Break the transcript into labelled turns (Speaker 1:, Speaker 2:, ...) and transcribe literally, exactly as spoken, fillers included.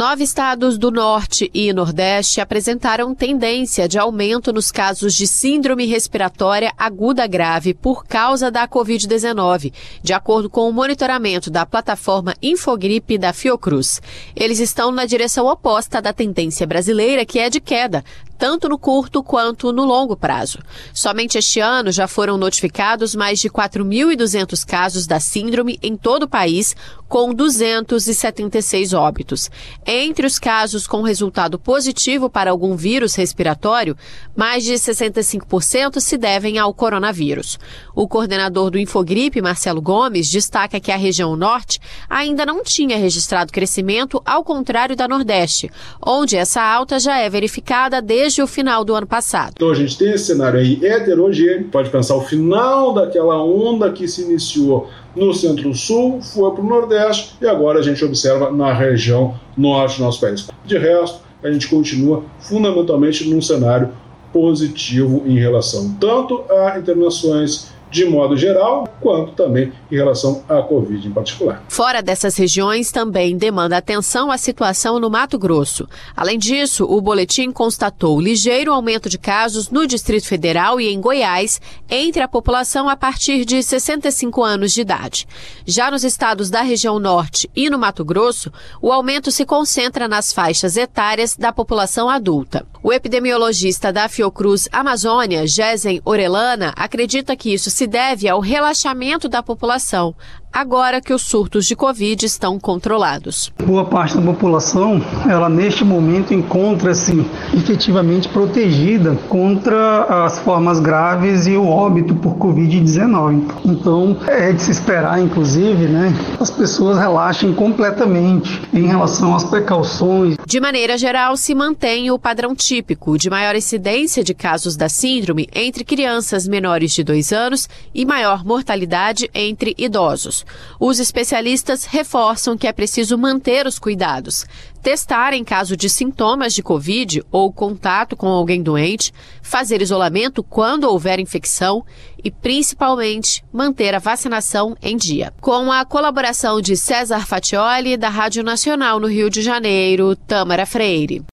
Speaker 1: Nove estados do Norte e Nordeste apresentaram tendência de aumento nos casos de síndrome respiratória aguda grave por causa da covid dezenove, de acordo com o monitoramento da plataforma Infogripe da Fiocruz. Eles estão na direção oposta da tendência brasileira, que é de queda, tanto no curto quanto no longo prazo. Somente este ano já foram notificados mais de quatro mil e duzentos casos da síndrome em todo o país, com duzentos e setenta e seis óbitos. Entre os casos com resultado positivo para algum vírus respiratório, mais de sessenta e cinco por cento se devem ao coronavírus. O coordenador do Infogripe, Marcelo Gomes, destaca que a região norte ainda não tinha registrado crescimento, ao contrário da Nordeste, onde essa alta já é verificada desde o final do ano passado.
Speaker 2: Então a gente tem esse cenário aí heterogêneo, pode pensar o final daquela onda que se iniciou no Centro-Sul, foi para o Nordeste e agora a gente observa na região norte do nosso país. De resto, a gente continua fundamentalmente num cenário positivo em relação tanto a internações de modo geral, quanto também em relação à Covid em particular.
Speaker 1: Fora dessas regiões, também demanda atenção a situação no Mato Grosso. Além disso, o boletim constatou ligeiro aumento de casos no Distrito Federal e em Goiás, entre a população a partir de sessenta e cinco anos de idade. Já nos estados da região norte e no Mato Grosso, o aumento se concentra nas faixas etárias da população adulta. O epidemiologista da Fiocruz Amazônia, Gesen Orellana, acredita que isso se deve ao relaxamento da população, agora que os surtos de Covid estão controlados.
Speaker 3: Boa parte da população, ela neste momento encontra-se efetivamente protegida contra as formas graves e o óbito por covid dezenove. Então, é de se esperar, inclusive, né, as pessoas relaxem completamente em relação às precauções.
Speaker 1: De maneira geral, se mantém o padrão típico de maior incidência de casos da síndrome entre crianças menores de dois anos e maior mortalidade entre idosos. Os especialistas reforçam que é preciso manter os cuidados, testar em caso de sintomas de Covid ou contato com alguém doente, fazer isolamento quando houver infecção e, principalmente, manter a vacinação em dia. Com a colaboração de César Fatioli, da Rádio Nacional no Rio de Janeiro, Tâmara Freire.